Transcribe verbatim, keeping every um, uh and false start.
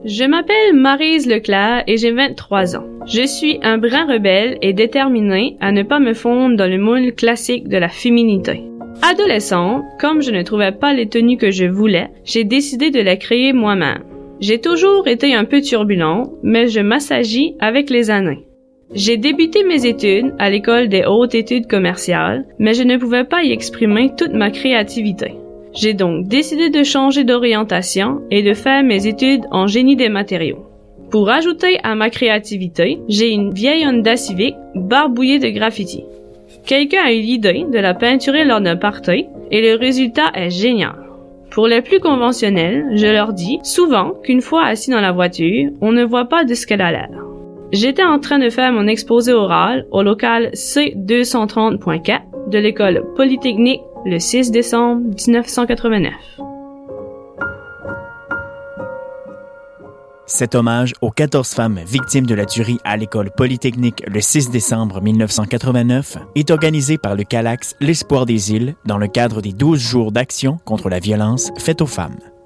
Je m'appelle Maryse Leclerc et j'ai vingt-trois ans. Je suis un brin rebelle et déterminé à ne pas me fondre dans le moule classique de la féminité. Adolescente, comme je ne trouvais pas les tenues que je voulais, j'ai décidé de les créer moi-même. J'ai toujours été un peu turbulente, mais je m'assagis avec les années. J'ai débuté mes études à l'école des hautes études commerciales, mais je ne pouvais pas y exprimer toute ma créativité. J'ai donc décidé de changer d'orientation et de faire mes études en génie des matériaux. Pour ajouter à ma créativité, j'ai une vieille Honda Civic barbouillée de graffiti. Quelqu'un a eu l'idée de la peinturer lors d'un party et le résultat est génial. Pour les plus conventionnels, je leur dis souvent qu'une fois assis dans la voiture, on ne voit pas de ce qu'elle a l'air. J'étais en train de faire mon exposé oral au local C deux cent trente point quatre de l'école Polytechnique le six décembre dix-neuf cent quatre-vingt-neuf. Cet hommage aux quatorze femmes victimes de la tuerie à l'école Polytechnique le six décembre mille neuf cent quatre-vingt-neuf est organisé par le Calax L'Espoir des Îles dans le cadre des douze jours d'action contre la violence faite aux femmes.